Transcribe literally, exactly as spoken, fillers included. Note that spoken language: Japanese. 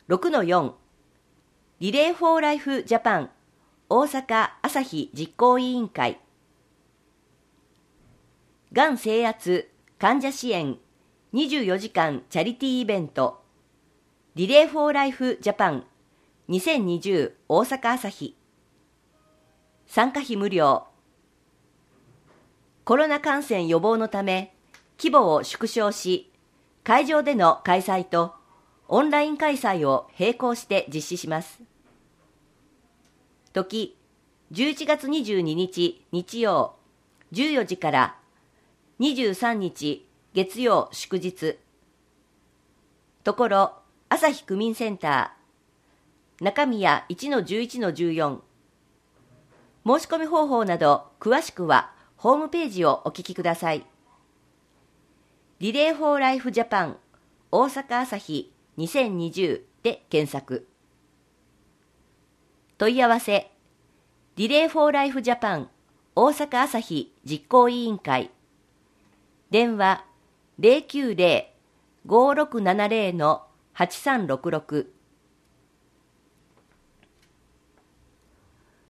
ろくのよん リレーフォーライフジャパン大阪朝日実行委員会がん征圧患者支援にじゅうよじかんチャリティーイベントリレーフォーライフジャパンにせんにじゅう大阪朝日参加費無料。コロナ感染予防のため規模を縮小し、会場での開催とオンライン開催を並行して実施します。時、じゅういちがつにじゅうににち日曜じゅうよじからにじゅうさんにち月曜祝日。ところ、朝日区民センター、中宮 いちのじゅういちのじゅうよん。申し込み方法など詳しくはホームページをお聞きください。リレーフォーライフジャパン大阪朝日にせんにじゅうで検索。問い合わせ、リレーフォーライフジャパン大阪朝日実行委員会。電話 ゼロきゅうゼロ ごーろくななゼロ のはちさんろくろく